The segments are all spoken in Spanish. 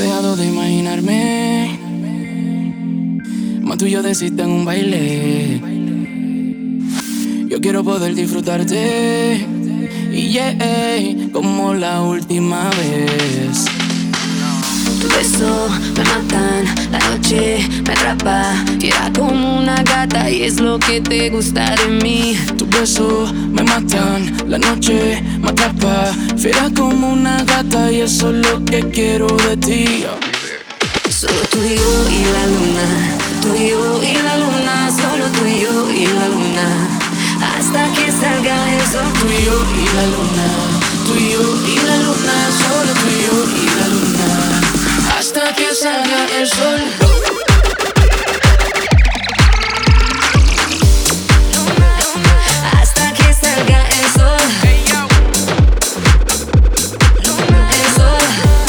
dejado de imaginarme, más tú y yo deciste en un baile. Yo quiero poder disfrutarte, y yeah, como la última vez. Tu beso me matan, la noche me atrapa. Tira como una gata y es lo que te gusta de mí. Tu beso me matan, la noche me atrapa. Fiera como una gata y eso es lo que quiero de ti. Solo tú y yo y la luna, tú y yo y la luna, solo tú y yo y la luna, hasta que salga el sol. Tú y yo y la luna, tú y yo y la luna, solo tú y yo y la luna, hasta que salga el sol. Hasta que salga el sol. El sol.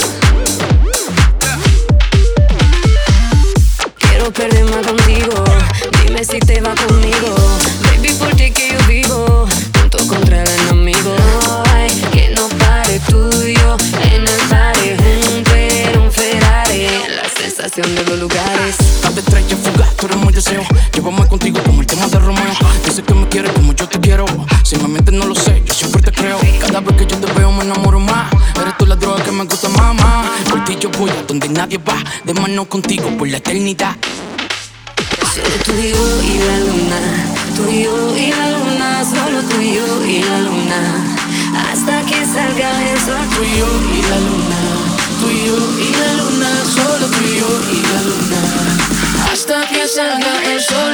Quiero perderme contigo, dime si te va conmigo. Baby, por ti que yo vivo, junto contra el enemigo. Ay, que no pare tuyo en el party, junto en un Ferrari, la sensación de los lugares. Las estrellas fugaz, tú eres muy deseo. Llévame contigo como el tema de Romeo. Dices que me quieres como yo te quiero. Si me mientes no lo sé, yo siempre te creo. Cada vez que yo te veo me enamoro más. Eres tú la droga que me gusta, mamá. Por ti yo voy a donde nadie va. De mano contigo por la eternidad. Solo tú y yo y la luna, tú y yo y la luna, solo tú y yo y la luna, hasta que salga el sol. Tú y yo y la luna, tú y yo y la luna, solo tú y yo y la luna, hasta que salga el sol.